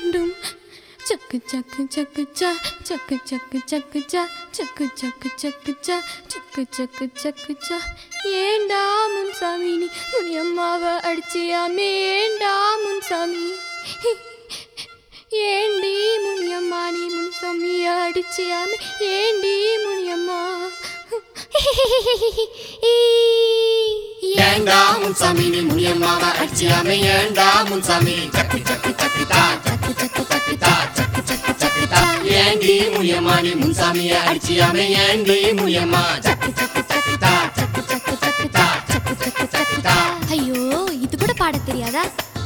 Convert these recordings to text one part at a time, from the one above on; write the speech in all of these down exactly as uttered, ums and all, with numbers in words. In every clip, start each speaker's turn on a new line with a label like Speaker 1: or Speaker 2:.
Speaker 1: dum. Chaka chaka chaka cha, chaka chaka chaka cha, chaka chaka chaka cha, chaka chaka chaka cha. ஏண்டா முன்சாமி நீ முனியம்மாவை அடிச்சியாமே ஏண்டா முன்சாமி ஏண்டி முனியம்மா நீ முன்சாமிய அடிச்சியாமே ஏண்டி முனியம்மா
Speaker 2: ஏண்டா முன்சாமி நீ முனியம்மாவை அடிச்சியாமே ஏண்டா முன்சாமி சக்கு சக்கு சக்கு தா சக்கு சக்கு சக்கு தா சக்கு சக்கு சக்கு தா ஏண்டி முனியம்மா நீ முன்சாமிய அடிச்சியாமே ஏண்டி முனியம்மா சக்கு சக்கு சக்கு தா சக்கு சக்கு சக்கு தா சக்கு சக்கு சக்கு தா
Speaker 1: ஐயோ இது கூட பாட தெரியாதா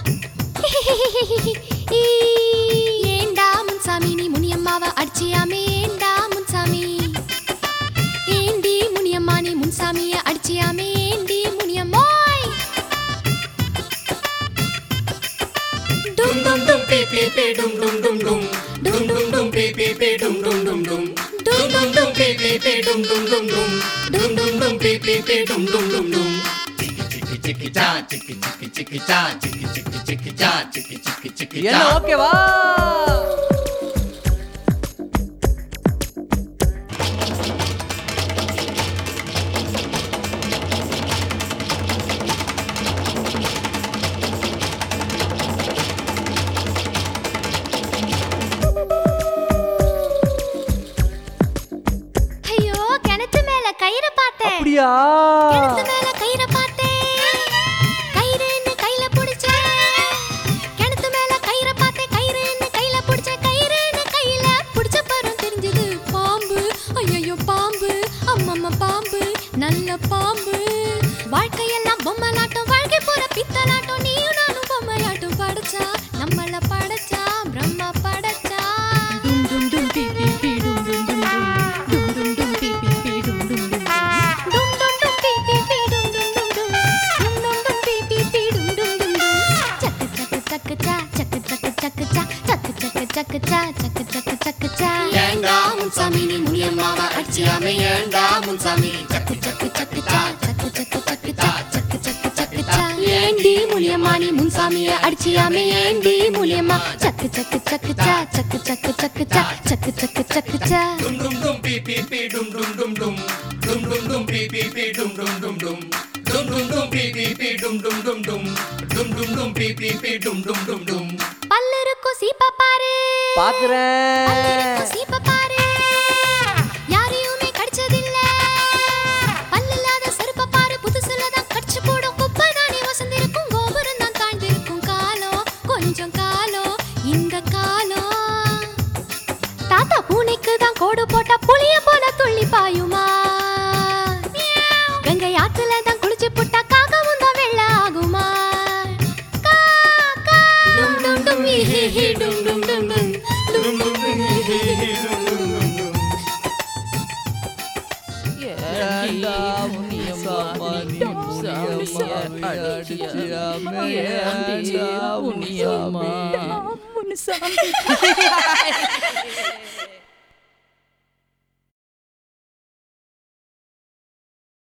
Speaker 1: ஏண்டா முன்சாமி நீ முனியம்மாவை அடிச்சியாமே ஏண்டா முன்சாமி ஏண்டி முனியம்மா நீ முன்சாமிய அடிச்சியாமே ஏண்டி முனியம்மாய்
Speaker 2: டும் டும் டும் பே பே பே டும் டும் டும் டும் டும் டும் டும் பே பே பே டும் டும் டும் டும் டும் டும் டும் பே பே பே டும் டும் டும் டும் டும் டும் டும் பே பே பே டும் டும் டும் டும் சிக்கி சிக்கி சா சிக்கி சிக்கி சிக்கி சா சிக்கி சிக்கி சிக்கி சா சிக்கி சிக்கி சிக்கி சா
Speaker 3: என்ன ஓகேவா
Speaker 1: ஐயோ கிணத்து மேல கயிறு பார்த்தேன்
Speaker 3: அப்படியா
Speaker 1: கிணத்து மேல கயிறு பார்த்தேன் கயிறுன்னு கையில புடிச்சேன் கிணத்து மேல கயிறு பார்த்தேன் கயிறுன்னு கையில புடிச்சேன் கயிறுன்னு கையில புடிச்ச பரம் தெரிஞ்சது பாம்பு ஐயோ பாம்பு அம்மம்மா பாம்பு நல்ல பாம்பு வாழ்க்கையெல்லாம் பொம்மலாட்டம் வாழ்க்கை போற பித்தலாட்டம் நீயும் நானும் பொம்மையாட்டம் படைச்சா நம்மள படைச்சா பிரம்மா படைச்சா டும் டும் டும் பி பி பி டும் டும் டும் டும் டும் டும் டும் பி பி பி டும் டும் டும் டும் டும் டும் பி பி பி டும் டும் டும் டும் டும் டும் பி பி பி டும் டும் டும் சக்கு சக்கு சக்கு சா சக்கு சக்கு சக்கு சா சக்கு சக்கு சக்கு சா சக்கு சக்கு சக்கு சா
Speaker 2: ஏண்டா முன்சாமி நீ முனியம்மாவை அடிச்சியாமே ஏண்டா முன்சாமி சக்கு சக்கு சக்கு தா
Speaker 1: சக்கு சக்கு சக்கு சா சக்கு சக்கு சக்கு சா
Speaker 2: ஏண்டி முனியம்மா நீ முன்சாமிய அடிச்சியாமே ஏண்டி முனியம்மா
Speaker 1: சக்கு சக்கு சக்கு சா சக்கு சக்கு சக்கு சா சக்கு சக்கு சக்கு சா
Speaker 2: டும் டும் டும் பி பி பி டும் டும் டும் டும் டும் டும் டும் பி பி பி டும் டும் டும் டும் டும் டும் டும் பி பி பி டும் டும் டும் டும் டும் டும் டும் பி பி பி டும் டும் டும் டும்
Speaker 1: பல்லருக்கு சீப்ப பாரு
Speaker 3: பாக்குறேன்
Speaker 1: பல்லருக்கு சீப்ப பாரு யாரையுமே கடிச்சதில்ல பல்லில்லாத செருப்ப பாரு புதுசுல தான் கடிச்சு போடும் குப்பை தானே வசந்திருக்கும் கோபுரம் தான் தாழ்ந்திருக்கும் காலம் கொஞ்சம் காலம் இந்த காலம் தாத்தா பூனைக்கு தான் கோடு போட்டா புளிய போல துள்ளி பாயுமா கங்கை ஆத்துல தான் குளிச்சு புட்டா காகவும் தான் வெள்ள ஆகுமா கா, கா. டும் டும் டும் ஹி ஹி ஹி டும் டும் டும் டும் டும் டும் டும் ஹி ஹி ஹி டும் டும் டும் டும்
Speaker 3: ஏண்டா முனியம்மா நீ முனியம்மா அடிச்சியாமே ஏண்டா முனியம்மா
Speaker 1: முனுசாமி